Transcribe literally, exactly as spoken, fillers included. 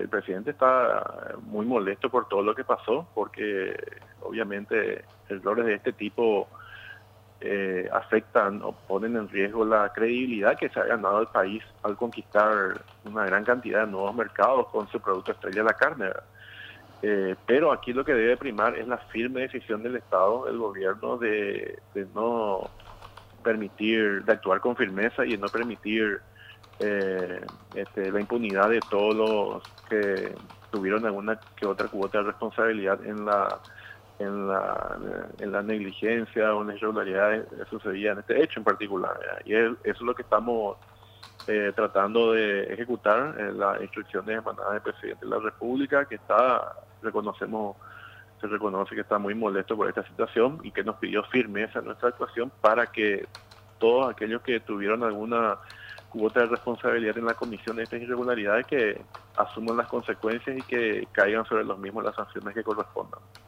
el presidente está muy molesto por todo lo que pasó, porque obviamente errores de este tipo eh, afectan o ponen en riesgo la credibilidad que se ha ganado el país al conquistar una gran cantidad de nuevos mercados con su producto estrella, la carne, ¿verdad? Eh, pero aquí lo que debe primar es la firme decisión del Estado, del gobierno, de, de no permitir, de actuar con firmeza y de no permitir eh, este, la impunidad de todos los que tuvieron alguna que otra cuota de responsabilidad en la en la en la negligencia o en las irregularidades que sucedían en este hecho en particular, ¿verdad? Y es, eso es lo que estamos eh, tratando de ejecutar en las instrucciones emanadas del presidente de la República, que está, reconocemos, se reconoce que está muy molesto por esta situación y que nos pidió firmeza en nuestra actuación para que todos aquellos que tuvieron alguna cuota de responsabilidad en la comisión de estas irregularidades que asuman las consecuencias y que caigan sobre los mismos las sanciones que correspondan.